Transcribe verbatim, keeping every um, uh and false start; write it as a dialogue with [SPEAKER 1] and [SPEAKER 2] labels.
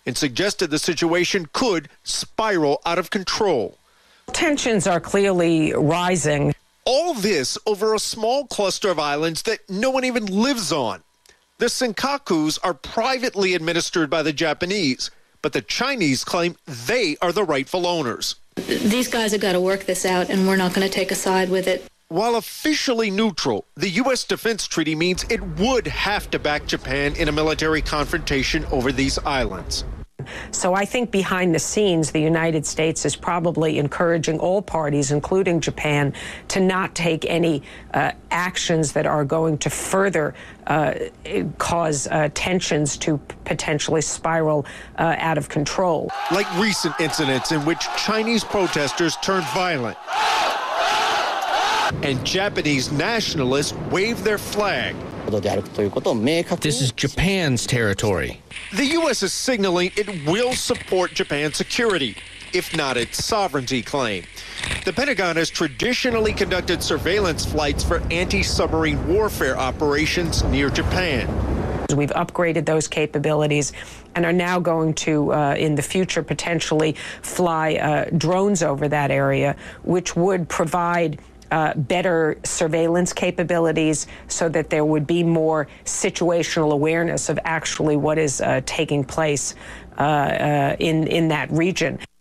[SPEAKER 1] and suggested the situation could spiral out of control.
[SPEAKER 2] Tensions are clearly rising.
[SPEAKER 1] All this over a small cluster of islands that no one even lives on. The Senkakus are privately administered by the Japanese, but the Chinese claim they are the rightful owners.
[SPEAKER 3] These guys have got to work this out, and we're not going to take a side with it.
[SPEAKER 1] While officially neutral, the U S defense treaty means it would have to back Japan in a military confrontation over these islands.
[SPEAKER 2] So I think behind the scenes, the United States is probably encouraging all parties, including Japan, to not take any uh, actions that are going to further uh, cause uh, tensions to potentially spiral uh, out of control.
[SPEAKER 1] Like recent incidents in which Chinese protesters turned violent and Japanese nationalists waved their flag.
[SPEAKER 4] This is Japan's territory.
[SPEAKER 1] The U S is signaling it will support Japan's security, if not its sovereignty claim. The Pentagon has traditionally conducted surveillance flights for anti-submarine warfare operations near Japan.
[SPEAKER 2] We've upgraded those capabilities and are now going to, uh, in the future, potentially fly uh, drones over that area, which would provide Uh, better surveillance capabilities so that there would be more situational awareness of actually what is uh, taking place uh, uh, in, in that region.